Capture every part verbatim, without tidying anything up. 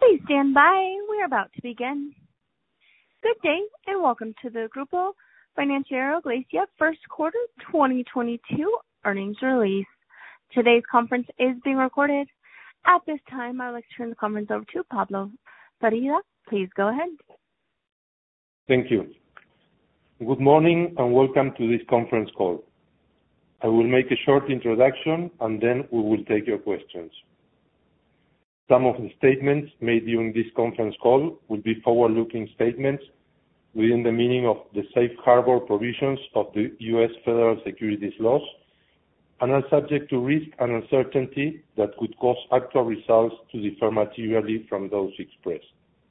Please stand by. We are about to begin. Good day, and welcome to the Grupo Financiero Galicia First Quarter twenty twenty-two Earnings Release. Today's conference is being recorded. At this time, I would like to turn the conference over to Pablo Firvida. Please go ahead. Thank you. Good morning, and welcome to this conference call. I will make a short introduction, and then we will take your questions. Some of the statements made during this conference call will be forward-looking statements within the meaning of the safe harbor provisions of the U S federal securities laws and are subject to risk and uncertainty that could cause actual results to differ materially from those expressed.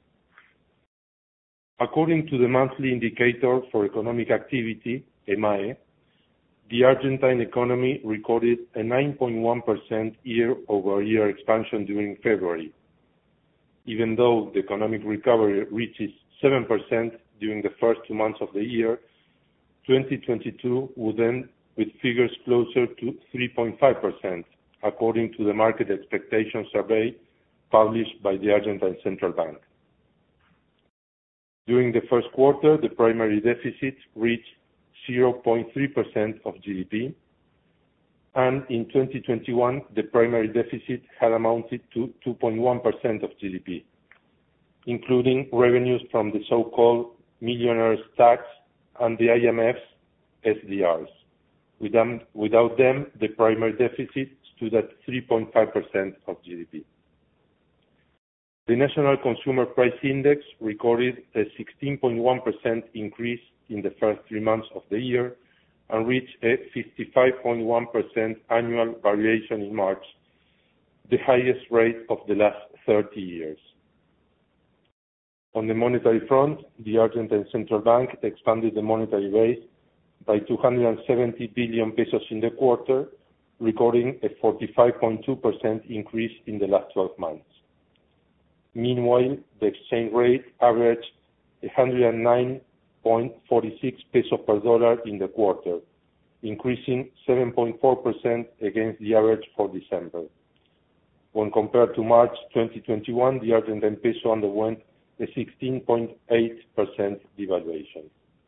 According to the monthly indicator for economic activity, EMAE, the Argentine economy recorded a nine point one percent year-over-year expansion during February. Even though the economic recovery reaches seven percent during the first two months of the year, twenty twenty-two would end with figures closer to three point five percent, according to the Market Expectation Survey published by the Argentine Central Bank. During the first quarter, the primary deficit reached zero point three percent of G D P, and in twenty twenty-one, the primary deficit had amounted to two point one percent of G D P, including revenues from the so-called millionaires tax and the I M F's S D Rs. With them, without them, the primary deficit stood at three point five percent of G D P. The National Consumer Price Index recorded a sixteen point one percent increase in the first three months of the year and reached a fifty-five point one percent annual variation in March, the highest rate of the last thirty years. On the monetary front, the Argentine Central Bank expanded the monetary base by two hundred seventy billion pesos in the quarter, recording a forty-five point two percent increase in the last twelve months. Meanwhile, the exchange rate averaged one hundred nine point four six pesos per dollar in the quarter, increasing seven point four percent against the average for December. When compared to March twenty twenty-one, the Argentine peso underwent a sixteen point eight percent devaluation.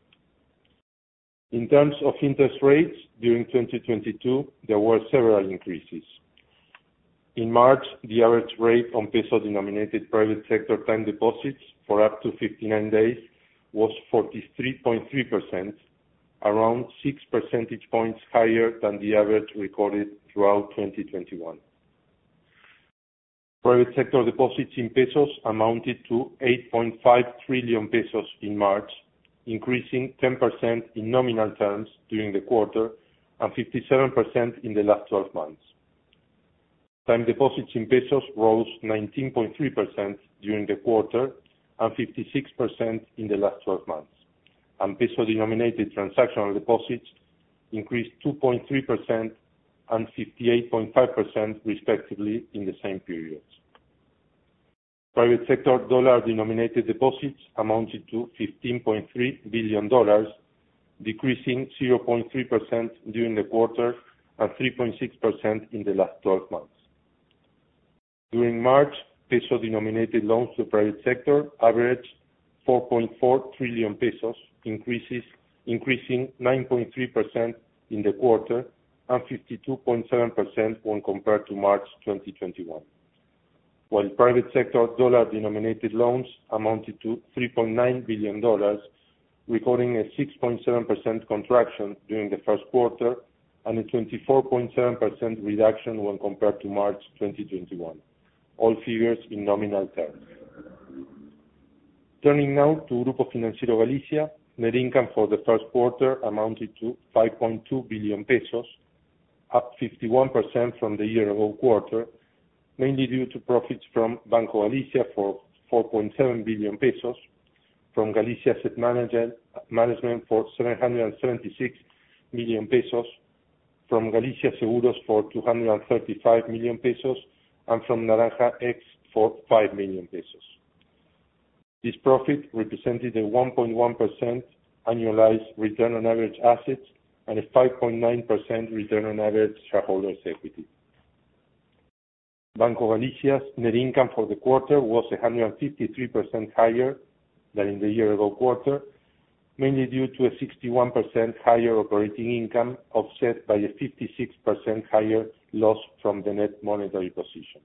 In terms of interest rates, during twenty twenty-two, there were several increases. In March, the average rate on peso-denominated private sector time deposits for up to fifty-nine days was forty-three point three percent, around six percentage points higher than the average recorded throughout twenty twenty-one. Private sector deposits in pesos amounted to eight point five trillion pesos in March, increasing ten percent in nominal terms during the quarter and fifty-seven percent in the last twelve months. Time deposits in pesos rose nineteen point three percent during the quarter and fifty-six percent in the last twelve months, and peso-denominated transactional deposits increased two point three percent and fifty-eight point five percent respectively in the same periods. Private sector dollar-denominated deposits amounted to fifteen point three billion dollars, decreasing zero point three percent during the quarter and three point six percent in the last twelve months. During March, peso-denominated loans to the private sector averaged four point four trillion pesos, increases, increasing nine point three percent in the quarter and fifty-two point seven percent when compared to March twenty twenty-one. While private sector dollar-denominated loans amounted to three point nine billion dollars, recording a six point seven percent contraction during the first quarter and a twenty-four point seven percent reduction when compared to March twenty twenty-one. All figures in nominal terms. Turning now to Grupo Financiero Galicia, net income for the first quarter amounted to five point two billion pesos, up fifty-one percent from the year-ago quarter, mainly due to profits from Banco Galicia for four point seven billion pesos, from Galicia Asset Management for seven hundred seventy-six million pesos, from Galicia Seguros for two hundred thirty-five million pesos, and from Naranja X for five million pesos. This profit represented a one point one percent annualized return on average assets and a five point nine percent return on average shareholders' equity. Banco Galicia's net income for the quarter was one hundred fifty-three percent higher than in the year-ago quarter, mainly due to a sixty-one percent higher operating income, offset by a fifty-six percent higher loss from the net monetary position.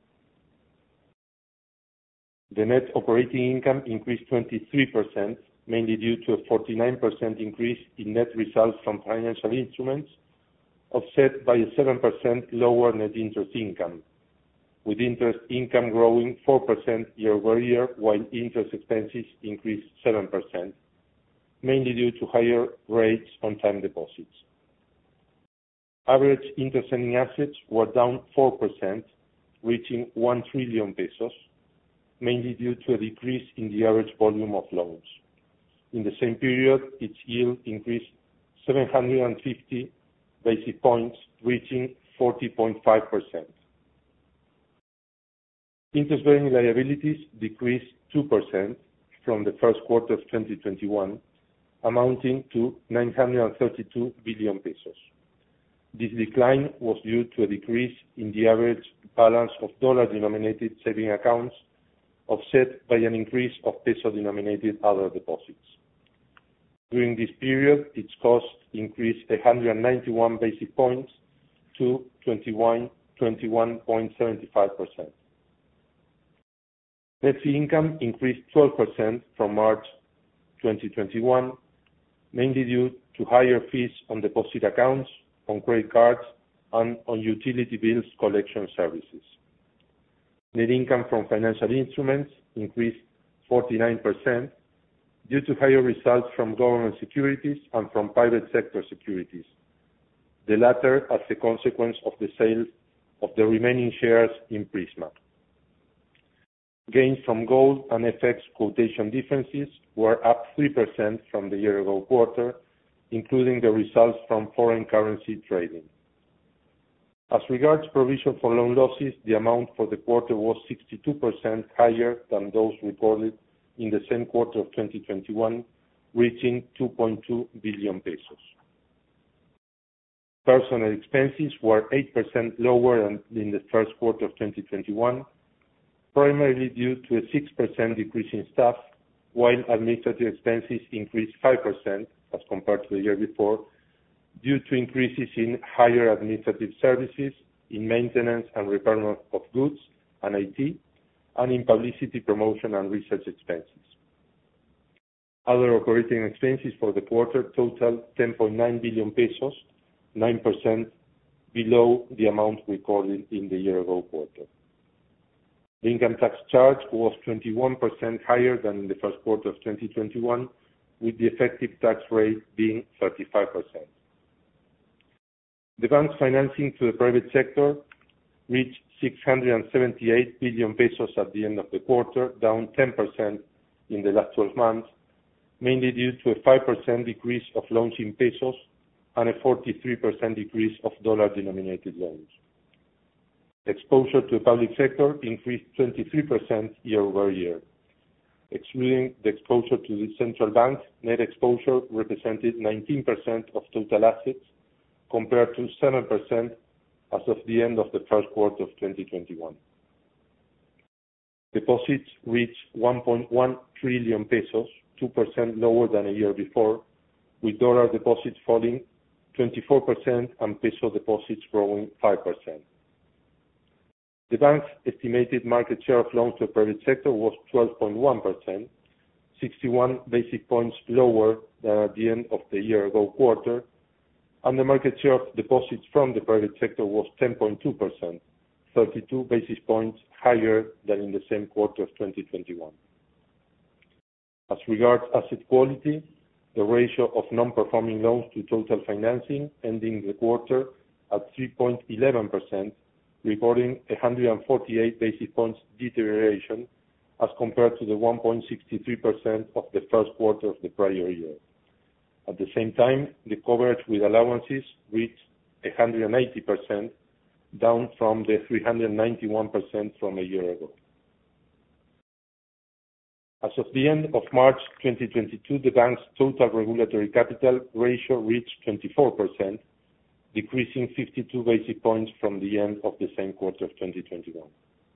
The net operating income increased twenty-three percent, mainly due to a forty-nine percent increase in net results from financial instruments, offset by a seven percent lower net interest income, with interest income growing four percent year-over-year, while interest expenses increased seven percent, mainly due to higher rates on time deposits. Average interest-earning assets were down four percent, reaching one trillion pesos, mainly due to a decrease in the average volume of loans. In the same period, its yield increased seven hundred fifty basis points, reaching forty point five percent. Interest-bearing liabilities decreased two percent from the first quarter of twenty twenty-one, amounting to nine hundred thirty-two billion pesos. This decline was due to a decrease in the average balance of dollar-denominated saving accounts, offset by an increase of peso-denominated other deposits. During this period, its cost increased one hundred ninety-one basis points to twenty-one point seven five percent. Net fee income increased twelve percent from March twenty twenty-one, mainly due to higher fees on deposit accounts, on credit cards, and on utility bills collection services. Net income from financial instruments increased forty-nine percent due to higher results from government securities and from private sector securities, the latter as a consequence of the sale of the remaining shares in Prisma. Gains from gold and F X quotation differences were up three percent from the year-ago quarter, including the results from foreign currency trading. As regards provision for loan losses, the amount for the quarter was sixty-two percent higher than those recorded in the same quarter of twenty twenty-one, reaching two point two billion pesos. Personnel expenses were eight percent lower than in the first quarter of twenty twenty-one, primarily due to a six percent decrease in staff, while administrative expenses increased five percent as compared to the year before, due to increases in higher administrative services, in maintenance and repair of goods and I T, and in publicity, promotion, and research expenses. Other operating expenses for the quarter totaled ten point nine billion pesos, nine percent below the amount recorded in the year-ago quarter. The income tax charge was twenty-one percent higher than in the first quarter of twenty twenty-one, with the effective tax rate being thirty-five percent. The bank's financing to the private sector reached six hundred seventy-eight billion pesos at the end of the quarter, down ten percent in the last twelve months, mainly due to a five percent decrease of loans in pesos and a forty-three percent decrease of dollar-denominated loans. Exposure to the public sector increased twenty-three percent year-over-year. Excluding the exposure to the central bank, net exposure represented nineteen percent of total assets, compared to seven percent as of the end of the first quarter of twenty twenty-one. Deposits reached one point one trillion pesos, two percent lower than a year before, with dollar deposits falling twenty-four percent and peso deposits growing five percent. The bank's estimated market share of loans to the private sector was twelve point one percent, sixty-one basis points lower than at the end of the year-ago quarter, and the market share of deposits from the private sector was ten point two percent, thirty-two basis points higher than in the same quarter of twenty twenty-one. As regards asset quality, the ratio of non-performing loans to total financing ending the quarter at three point one one percent, recording one hundred forty-eight basis points deterioration as compared to the one point six three percent of the first quarter of the prior year. At the same time, the coverage with allowances reached one hundred eighty percent, down from the three hundred ninety-one percent from a year ago. As of the end of March twenty twenty-two, the bank's total regulatory capital ratio reached twenty-four percent, decreasing fifty-two basis points from the end of the same quarter of twenty twenty-one.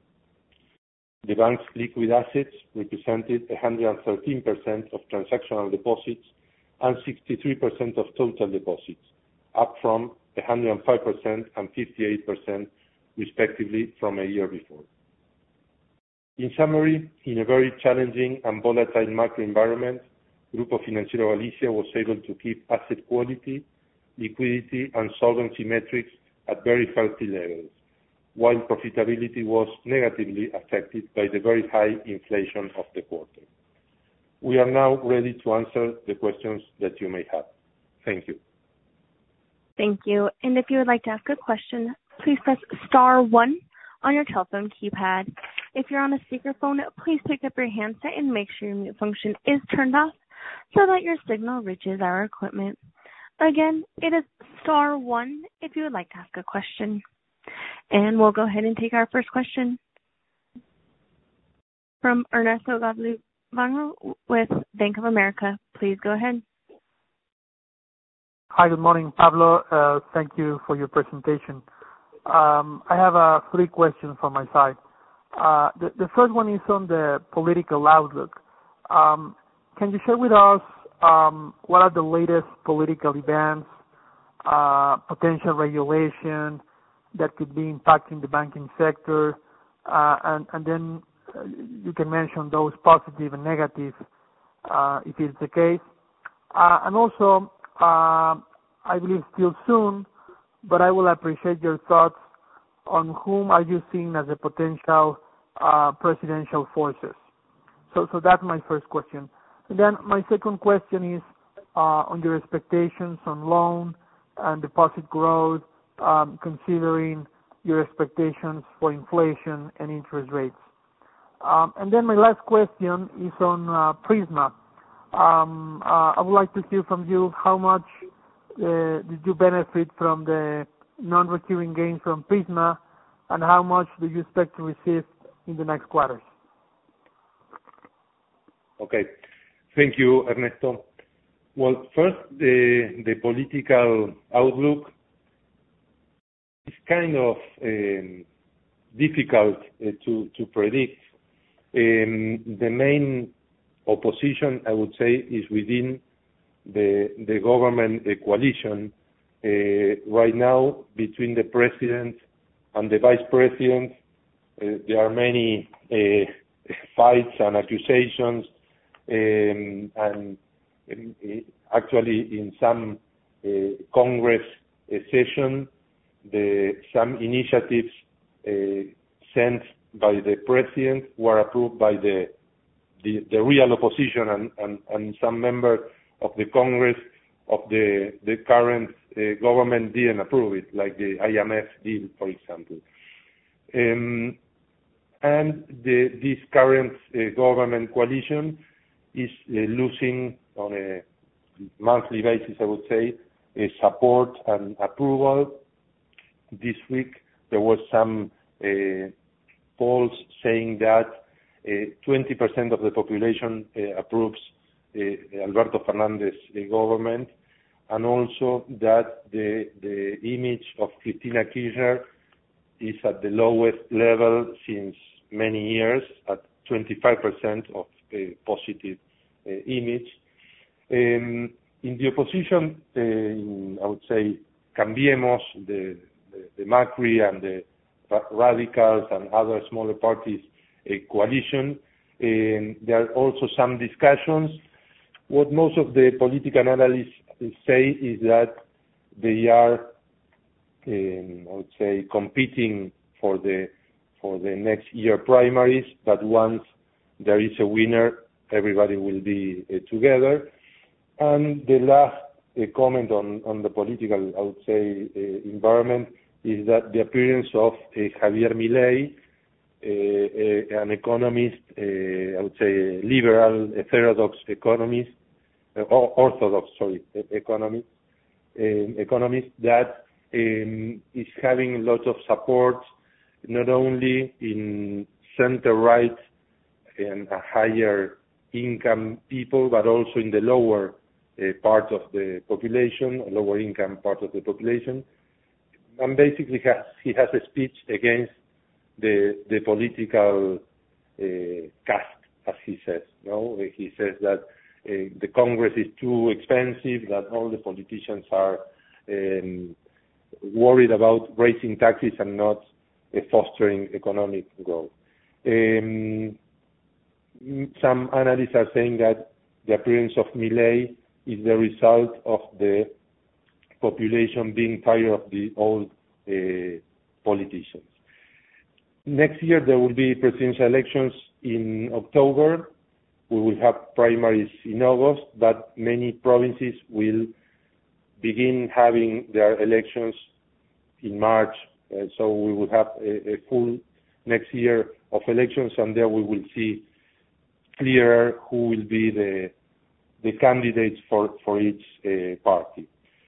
The bank's liquid assets represented one hundred thirteen percent of transactional deposits and sixty-three percent of total deposits, up from one hundred five percent and fifty-eight percent respectively from a year before. In summary, in a very challenging and volatile macro environment, Grupo Financiero Galicia was able to keep asset quality, liquidity, and solvency metrics at very healthy levels, while profitability was negatively affected by the very high inflation of the quarter. We are now ready to answer the questions that you may have. Thank you. Thank you. And if you would like to ask a question, please press star one on your telephone keypad. If you're on a speakerphone, please pick up your handset and make sure your mute function is turned off so that your signal reaches our equipment. Again, it is star one if you would like to ask a question. And we'll go ahead and take our first question from Ernesto Gabilondo with Bank of America. Please go ahead. Hi, good morning, Pablo. Uh, thank you for your presentation. Um, I have uh, three questions from my side. Uh, the, the first one is on the political outlook. Um, can you share with us um, what are the latest political events, uh, potential regulation that could be impacting the banking sector, uh, and, and then uh, you can mention those positive and negative uh, if it's the case. Uh, and also, uh, I believe still soon, but I will appreciate your thoughts on whom are you seeing as a potential uh, presidential forces. So, so that's my first question. And then my second question is uh, on your expectations on loan and deposit growth, um, considering your expectations for inflation and interest rates. Um, and then my last question is on uh, Prisma. Um, uh, I would like to hear from you how much uh, did you benefit from the non-recurring gains from Prisma, and how much do you expect to receive in the next quarters? Okay. Thank you, Ernesto. Well, first, the, the political outlook is kind of um, difficult uh, to, to predict. Um, the main opposition, I would say, is within the, the government uh, coalition. Uh, right now, between the president and the vice president, uh, there are many uh, fights and accusations, um, and um, actually in some uh, Congress uh, session, the, some initiatives uh, sent by the president were approved by the the, the real opposition and, and, and some members of the Congress of the the current uh, government didn't approve it, like the I M F deal, for example. Um, and the, this current uh, government coalition is uh, losing on a monthly basis, I would say, uh, support and approval. This week there was some uh, polls saying that uh, twenty percent of the population uh, approves uh, Alberto Fernandez uh, government, and also that the, the image of Cristina Kirchner is at the lowest level since many years, at twenty-five percent of uh, positive uh, image. Um, in the opposition, uh, in, I would say, Cambiemos, the, the, the Macri and the Radicals and other smaller parties uh, coalition, um, there are also some discussions. What most of the political analysts say is that they are, um, I would say, competing for the for the next year primaries, but once there is a winner, everybody will be uh, together. And the last uh, comment on, on the political, I would say, uh, environment is that the appearance of uh, Javier Milei, uh, uh, an economist, uh, I would say liberal, heterodox economist, uh, orthodox, sorry, economist, uh, economist that um, is having a lot of support, not only in center-right and a higher income people, but also in the lower uh, part of the population, lower income part of the population. And basically has, he has a speech against the the political uh, cast, as he says. No, he says that uh, the Congress is too expensive, that all the politicians are um, worried about raising taxes and not uh, fostering economic growth. Um, some analysts are saying that the appearance of Milei is the result of the population being tired of the old uh, politicians. Next year there will be presidential elections in October. We will have primaries in August, but many provinces will begin having their elections in March. Uh, so we will have a, a full next year of elections, and there we will see clearer who will be the the candidates for, for each uh, party.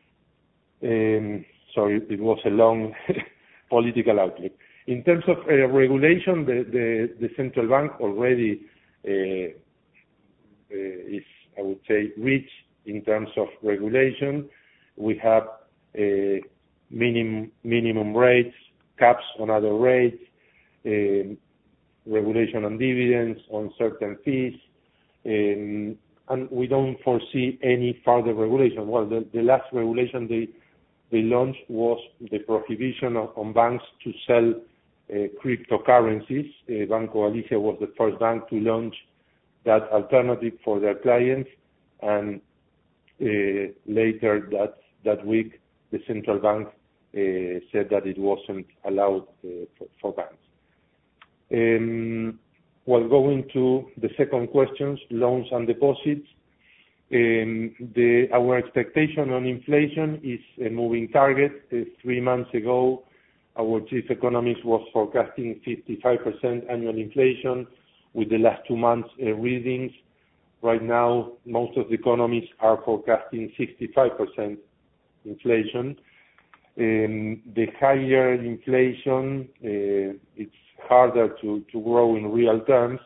Um, sorry, it was a long political outlook. In terms of uh, regulation, the, the, the central bank already uh, uh, is, I would say, rich in terms of regulation. We have uh, minimum minimum rates, caps on other rates, uh, regulation on dividends, on certain fees, um, and we don't foresee any further regulation. Well, the, the last regulation they they launched was the prohibition of, on banks to sell uh, cryptocurrencies. Uh, Banco Galicia was the first bank to launch that alternative for their clients, and uh, later that that week the central bank uh, said that it wasn't allowed uh, for, for banks. Um, well, going to the second question, loans and deposits. Um, the, our expectation on inflation is a moving target. Uh, three months ago, our chief economist was forecasting fifty-five percent annual inflation with the last two months uh, readings. Right now, most of the economists are forecasting sixty-five percent inflation. Um, the higher inflation, uh, it's harder to, to grow in real terms.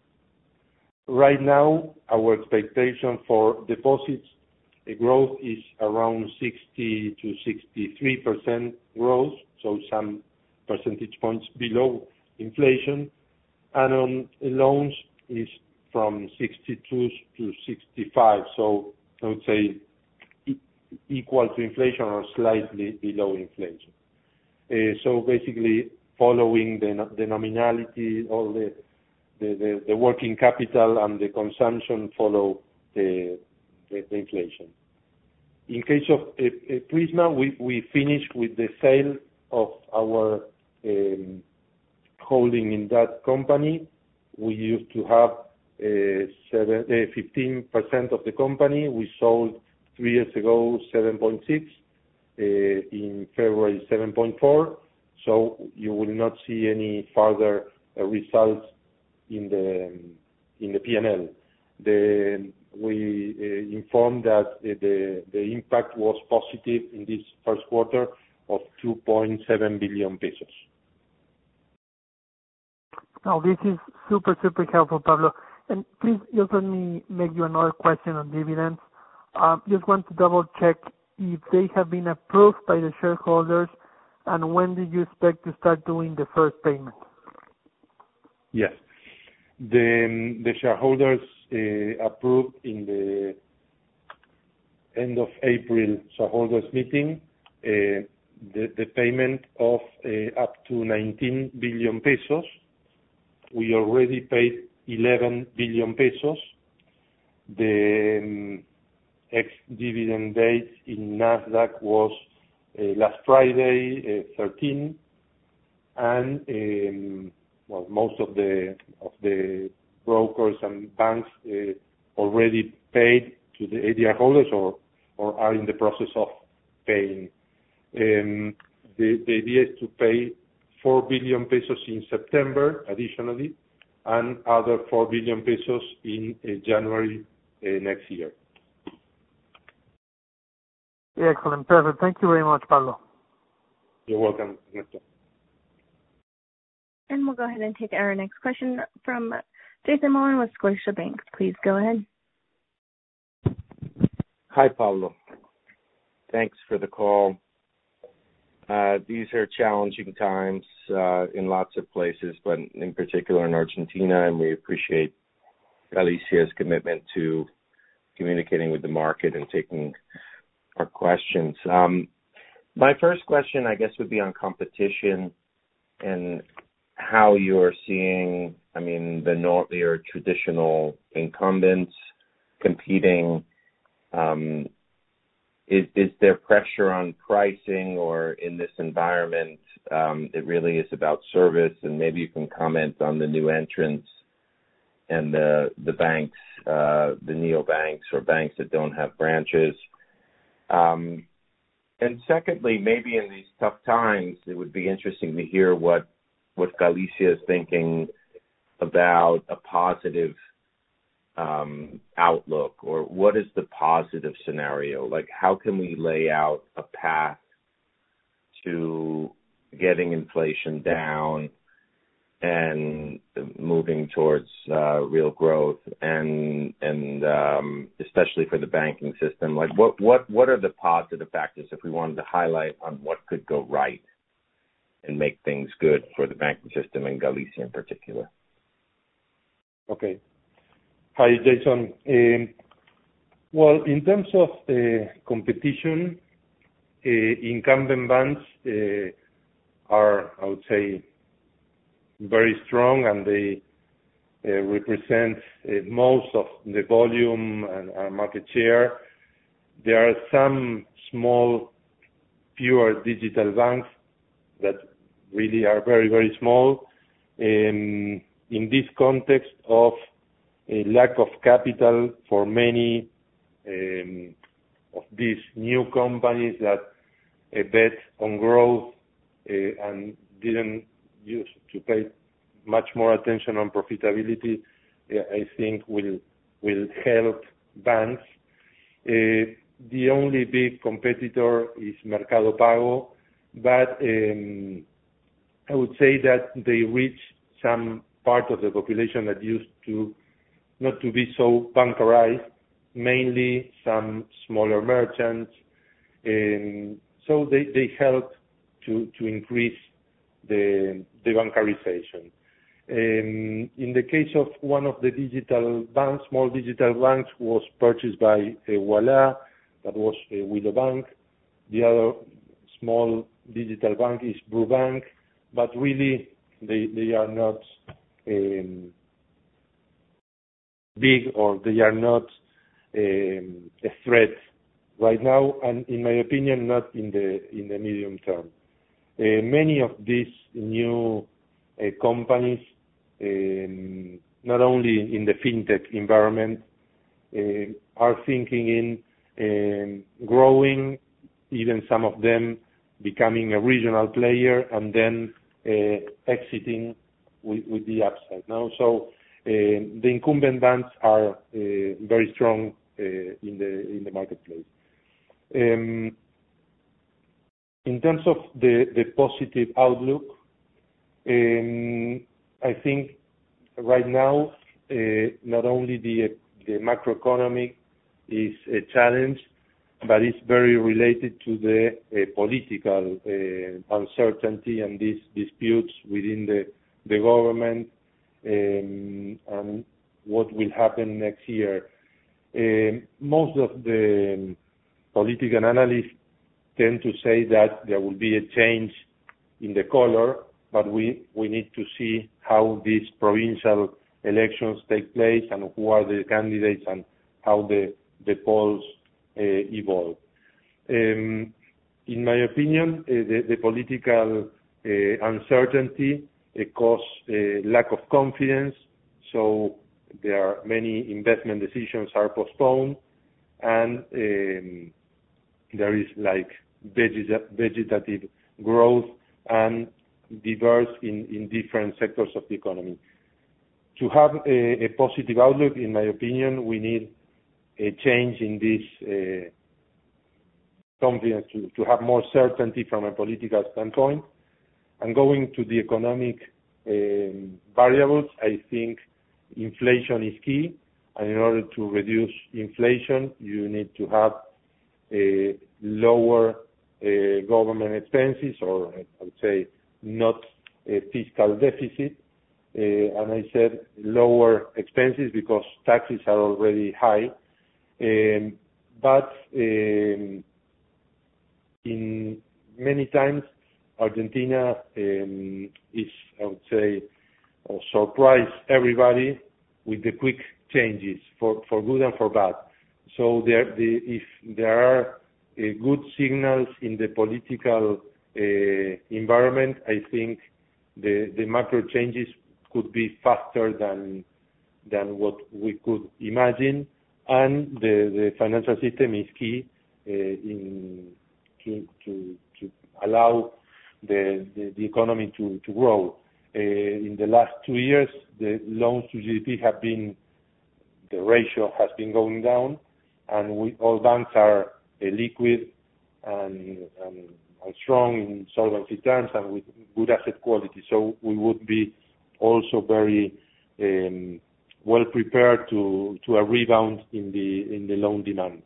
Right now, our expectation for deposits uh, growth is around sixty to sixty-three percent growth, so some percentage points below inflation. And on loans is from sixty-two to sixty-five, so I would say e- equal to inflation or slightly below inflation. Uh, so basically, following the, the nominality, all the, the, the, the working capital and the consumption follow the, the, the inflation. In case of uh, uh, Prisma, we, we finished with the sale of our um, holding in that company. We used to have uh, seven, uh, fifteen percent of the company. We sold three years ago seven point six, uh, in February seven point four. So you will not see any further uh, results in the in the P and L. The, we uh, informed that uh, the the impact was positive in this first quarter of two point seven billion pesos. Now, this is super, super helpful, Pablo. And please just let me make you another question on dividends. Um, just want to double check if they have been approved by the shareholders, and when do you expect to start doing the first payment? Yes. The, the shareholders uh, approved in the end of April shareholders meeting uh, the, the payment of uh, up to nineteen billion pesos. We already paid eleven billion pesos. The um, ex-dividend date in Nasdaq was uh, last Friday, uh, thirteen, and um, well, most of the of the brokers and banks uh, already paid to the A D R holders or or are in the process of paying. Um, the, the idea is to pay four billion pesos in September additionally, and other four billion pesos in uh, January uh, next year. Excellent, perfect. Thank you very much, Pablo. You're welcome, Ernesto. And we'll go ahead and take our next question from Jason Mollin with Scotiabank. Please go ahead. Hi, Pablo. Thanks for the call. Uh, these are challenging times uh, in lots of places, but in particular in Argentina, and we appreciate Galicia's commitment to communicating with the market and taking our questions. Um, my first question, I guess, would be on competition and how you're seeing, I mean, the North, your traditional incumbents competing. Um, is, is there pressure on pricing, or in this environment, um, it really is about service? And maybe you can comment on the new entrants and the the banks, uh, the neobanks or banks that don't have branches. Um, and secondly, maybe in these tough times, it would be interesting to hear what what Galicia is thinking about a positive um, outlook, or what is the positive scenario? Like, how can we lay out a path to getting inflation down and moving towards uh, real growth, and and um, especially for the banking system? Like, what what what are the positive factors if we wanted to highlight on what could go right and make things good for the banking system in Galicia in particular? Okay. Hi, Jason. Um, well, in terms of uh, competition, uh, incumbent banks uh, are, I would say, very strong, and they uh, represent uh, most of the volume and, and market share. There are some small, pure digital banks that really are very, very small. Um, in this context of a lack of capital for many um, of these new companies that uh, bet on growth uh, and didn't use to pay much more attention on profitability, uh, I think will will help banks. Uh, the only big competitor is Mercado Pago, but um, I would say that they reach some part of the population that used to not to be so bankerized, mainly some smaller merchants. Um, so they, they help to, to increase the, the bancarization. Um, in the case of one of the digital banks, small digital banks, was purchased by uh, Ualá, that was uh, Willow Bank. The other small digital bank is Brubank, but really they, they are not um, big, or they are not um, a threat right now, and in my opinion, not in the in the medium term. Uh, many of these new uh, companies, um, not only in the fintech environment, uh, are thinking in um, growing, even some of them becoming a regional player and then uh, exiting with, with the upside. Now, so uh, the incumbent banks are uh, very strong uh, in the in the marketplace. Um, in terms of the, the positive outlook, um, I think right now uh, not only the the macroeconomic is a challenge, but it's very related to the uh, political uh, uncertainty and these disputes within the the government, um, and what will happen next year. Uh, most of the political analysts tend to say that there will be a change in the color, but we, we need to see how these provincial elections take place and who are the candidates and how the, the polls uh, evolve. Um, in my opinion, uh, the, the political uh, uncertainty uh, causes uh, lack of confidence, so there are many investment decisions are postponed, and um, there is like vegeta- vegetative growth and diverse in, in different sectors of the economy. To have a, a positive outlook, in my opinion, we need a change in this uh, confidence, to, to have more certainty from a political standpoint. And going to the economic um, variables, I think inflation is key, and in order to reduce inflation, you need to have a lower uh, government expenses, or I would say not a fiscal deficit. Uh, and I said lower expenses because taxes are already high. Um, but um, in many times, Argentina um, is, I would say, uh, surprise everybody with the quick changes for, for good and for bad. So there, the, if there are uh, good signals in the political uh, environment, I think the, the macro changes could be faster than than what we could imagine, and the, the financial system is key uh, in to, to to allow the the, the economy to, to grow. Uh, in the last two years, the loans to G D P have been, the ratio has been going down, and we, all banks are uh, liquid and, and and strong in solvency terms and with good asset quality. So we would be also very um, well prepared to to a rebound in the in the loan demand.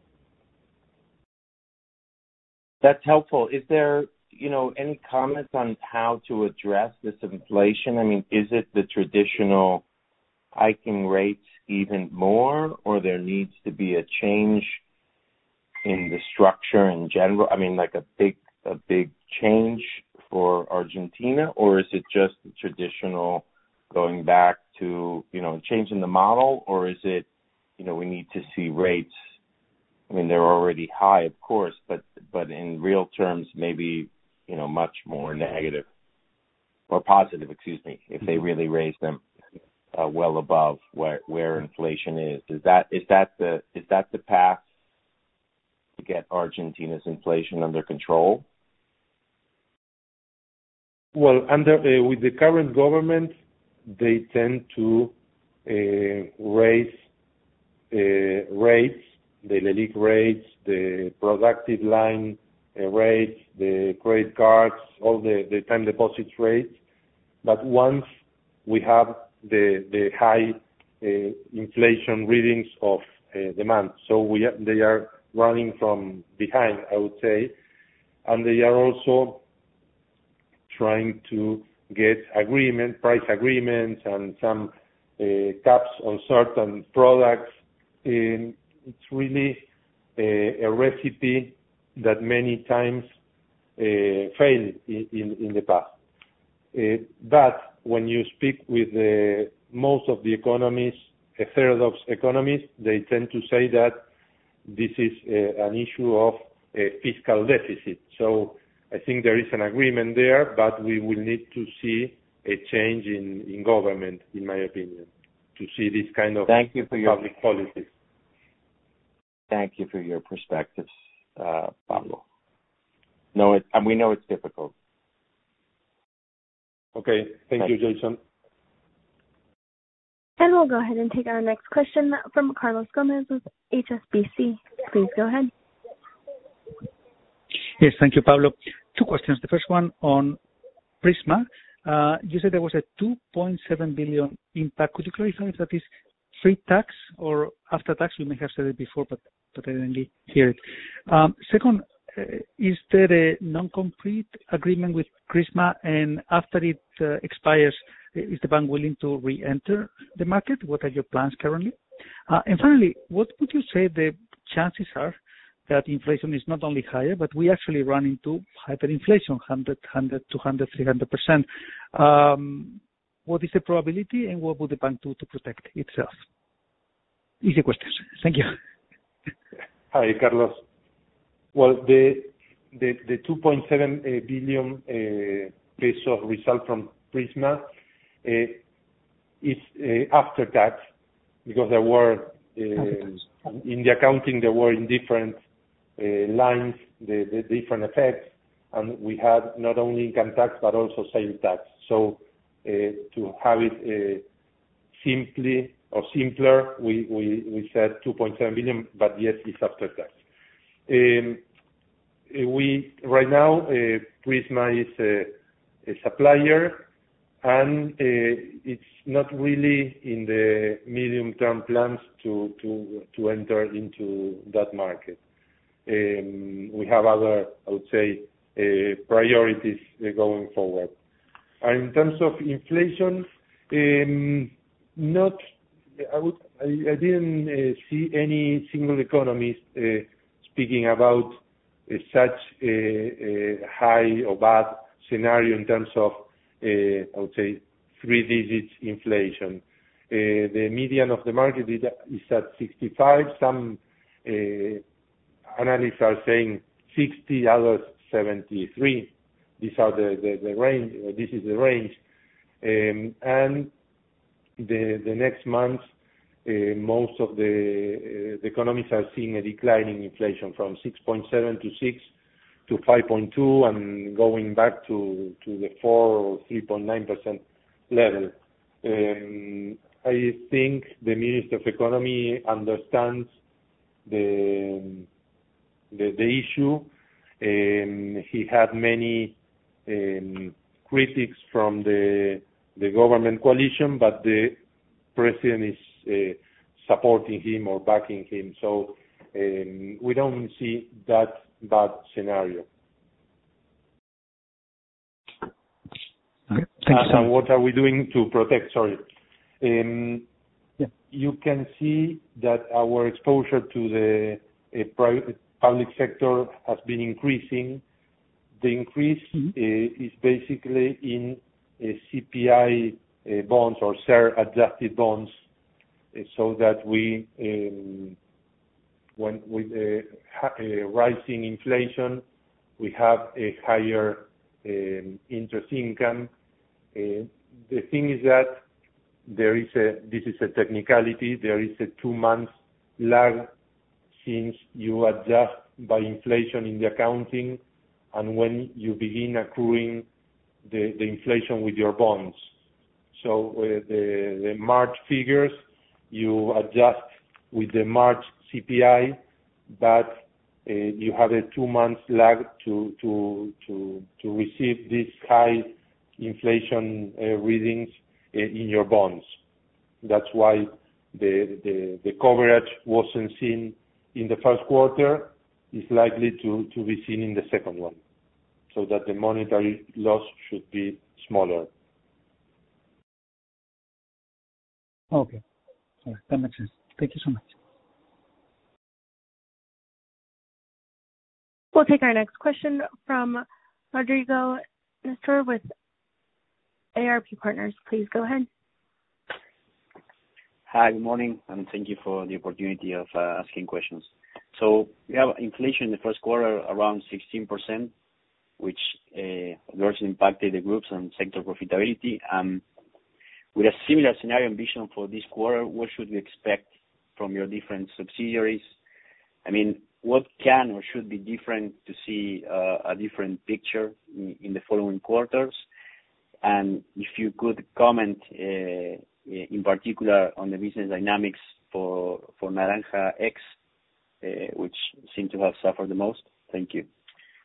That's helpful. Is there, you know, any comments on how to address this inflation? I mean, is it the traditional hiking rates even more, or there needs to be a change in the structure in general? I mean, like a big a big change for Argentina, or is it just the traditional going back to, you know, changing the model, or is it, you know, we need to see rates? I mean, they're already high, of course, but but in real terms, maybe, you know, much more negative or positive, excuse me, if they really raise them uh, well above where where inflation is. Is that is that the is that the path to get Argentina's inflation under control? Well, under uh, with the current government, they tend to uh, raise uh, rates, the LELIQ rates, the productive line uh, rates, the credit cards, all the, the time deposits rates. But once we have the the high uh, inflation readings of uh, demand, so we are, they are running from behind, I would say, and they are also trying to get agreement, price agreements, and some uh, caps on certain products. And it's really a, a recipe that many times uh, failed in, in, in the past. Uh, but when you speak with the, most of the economists, heterodox economists, they tend to say that this is uh, an issue of a fiscal deficit. So I think there is an agreement there, but we will need to see a change in, in government, in my opinion, to see this kind of Thank you for your, public policies. Thank you for your perspectives, uh, Pablo. No, it, and we know it's difficult. Okay, thank, thank you, Jason. And we'll go ahead and take our next question from Carlos Gomez with H S B C. Please go ahead. Yes, thank you, Pablo. Two questions. The first one on Prisma. Uh, you said there was a two point seven billion impact. Could you clarify if that is pre-tax or after tax? You may have said it before, but, but I didn't hear it. Um, second, uh, is there a non-compete agreement with Prisma, and after it uh, expires, is the bank willing to re-enter the market? What are your plans currently? Uh, and finally, what would you say the chances are that inflation is not only higher, but we actually run into hyperinflation, one hundred, one hundred, two hundred, three hundred percent. Um, what is the probability, and what would the bank do to protect itself? Easy questions. Thank you. Hi, Carlos. Well, the the, the two point seven billion uh, pesos result from Prisma uh, is uh, after tax, because there were uh, in the accounting there were in different Uh, lines, the, the different effects, and we had not only income tax but also sales tax. So uh, to have it uh, simply or simpler, we, we, we said two point seven billion, but yes, it's after tax. Um, we right now uh, Prisma is a, a supplier, and uh, it's not really in the medium-term plans to to to enter into that market. um, we have other, I would say, uh, priorities uh, going forward. And in terms of inflation, um, not, I, would, I, I didn't uh, see any single economist uh, speaking about uh, such a, a high or bad scenario in terms of, uh, I would say, three digits inflation. Uh, the median of the market is at sixty-five. Some uh, analysts are saying sixty, others seventy-three. These are the, the, the range. This is the range, um, and the the next month, uh, most of the, uh, the economies are seeing a declining inflation from six point seven to six to five point two, and going back to to the four or three point nine percent level. Um, I think the Minister of Economy understands the the, the issue. Um, he had many um, critics from the the government coalition, but the president is uh, supporting him or backing him. So um, we don't see that bad scenario. Okay. Thank you so And much. what are we doing to protect? Sorry. Um, yeah. You can see that our exposure to the uh, private public sector has been increasing. The increase mm-hmm. uh, is basically in uh, C P I uh, bonds or S E R adjusted bonds, uh, so that we, um, when with uh, ha- uh, rising inflation, we have a higher um, interest income. Uh, the thing is that there is a, this is a technicality, there is a two-month lag since you adjust by inflation in the accounting and when you begin accruing the, the inflation with your bonds. So uh, the, the March figures, you adjust with the March C P I, but uh, you have a two-month lag to, to, to, to receive these high inflation uh, readings uh, in your bonds. That's why the, the, the coverage wasn't seen in the first quarter, is likely to, to be seen in the second one, so that the monetary loss should be smaller. Okay. All right. That makes sense. Thank you so much. We'll take our next question from Rodrigo Nestor with A R P Partners. Please go ahead. Hi, good morning, and thank you for the opportunity of uh, asking questions. So we have inflation in the first quarter around sixteen percent, which uh, adversely impacted the groups and sector profitability. Um, with a similar scenario envisioned for this quarter, what should we expect from your different subsidiaries? I mean, what can or should be different to see uh, a different picture in, in the following quarters? And if you could comment uh, in particular on the business dynamics for for Naranja X, uh, which seem to have suffered the most. Thank you.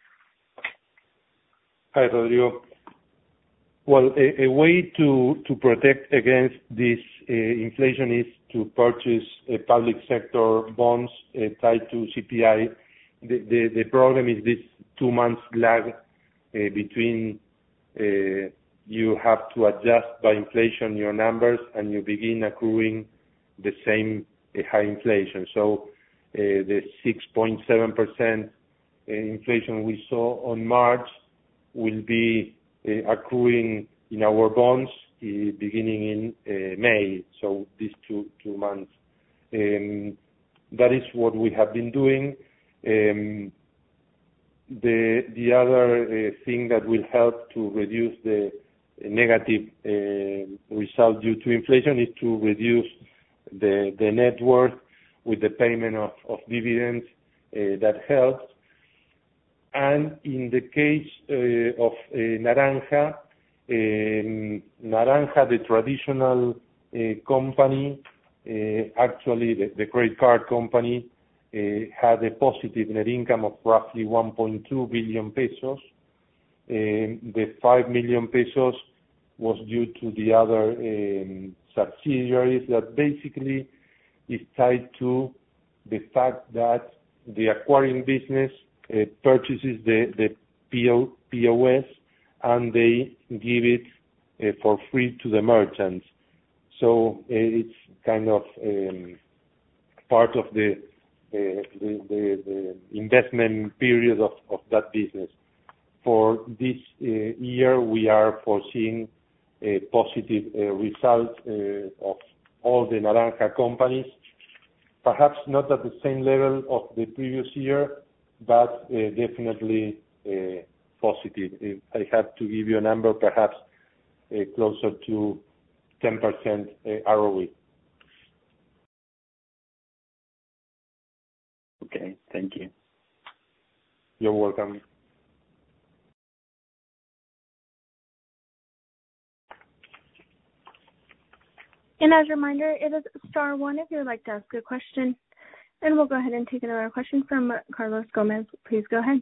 Hi, Rodrigo. Well, a, a way to, to protect against this uh, inflation is to purchase uh, public sector bonds uh, tied to C P I. The, the, the problem is this two months lag uh, between uh, you have to adjust by inflation your numbers and you begin accruing the same uh, high inflation. So uh, the six point seven percent uh, inflation we saw on March will be uh, accruing in our bonds uh, beginning in uh, May, so these two two months. Um, that is what we have been doing. Um, the the other uh, thing that will help to reduce the negative uh, result due to inflation is to reduce the the net worth with the payment of, of dividends. Uh, that helps. And in the case uh, of uh, Naranja, um, Naranja, the traditional uh, company, uh, actually the, the credit card company, uh, had a positive net income of roughly one point two billion pesos. Um, the five million pesos was due to the other um, subsidiaries that basically is tied to the fact that the acquiring business uh, purchases the, the P O S and they give it uh, for free to the merchants. So uh, it's kind of um, part of the, uh, the, the, the investment period of, of that business. For this uh, year, we are foreseeing a positive uh, result uh, of all the Naranja companies, perhaps not at the same level of the previous year, but uh, definitely uh, positive. If I have to give you a number, perhaps uh, closer to ten percent uh, R O E. Okay, thank you. You're welcome. And as a reminder, it is star one if you would like to ask a question. And we'll go ahead and take another question from Carlos Gomez. Please go ahead.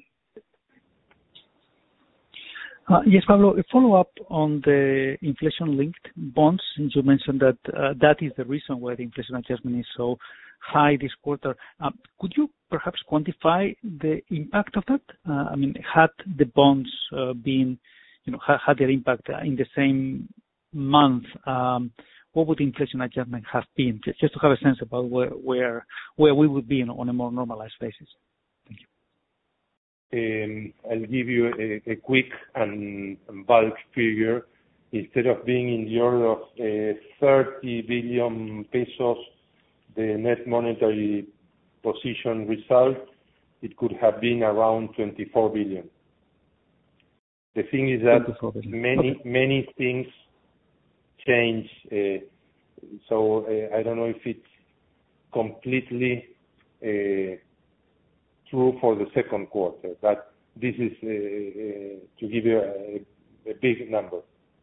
Uh, yes, Pablo, a follow-up on the inflation-linked bonds. You mentioned that uh, that is the reason why the inflation adjustment is so high this quarter. Uh, could you perhaps quantify the impact of that? Uh, I mean, had the bonds uh, been, you know, had, had their impact in the same month, um, what would the inflation adjustment have been? Just to have a sense about where where, where we would be on a more normalized basis. Thank you. Um, I'll give you a, a quick and bulk figure. Instead of being in the order of uh, thirty billion pesos, the net monetary position result, it could have been around twenty-four billion. The thing is that many okay. many things change, uh, so uh, I don't know if it's completely uh, true for the second quarter, but this is uh, uh, to give you a, a big number.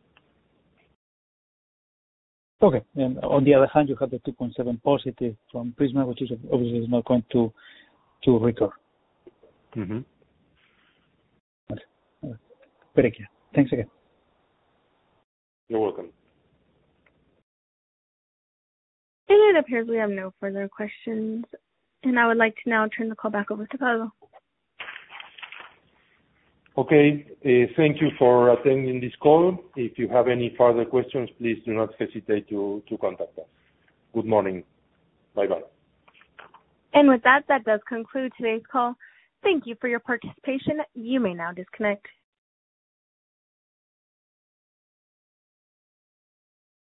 Okay, and on the other hand, you have the two point seven positive from Prisma, which is obviously is not going to to recur. Mm-hmm. Okay. Okay. Very clear. Thanks again. You're welcome. And it appears we have no further questions. And I would like to now turn the call back over to Pablo. Okay. Uh, thank you for attending this call. If you have any further questions, please do not hesitate to, to contact us. Good morning. Bye-bye. And with that, that does conclude today's call. Thank you for your participation. You may now disconnect.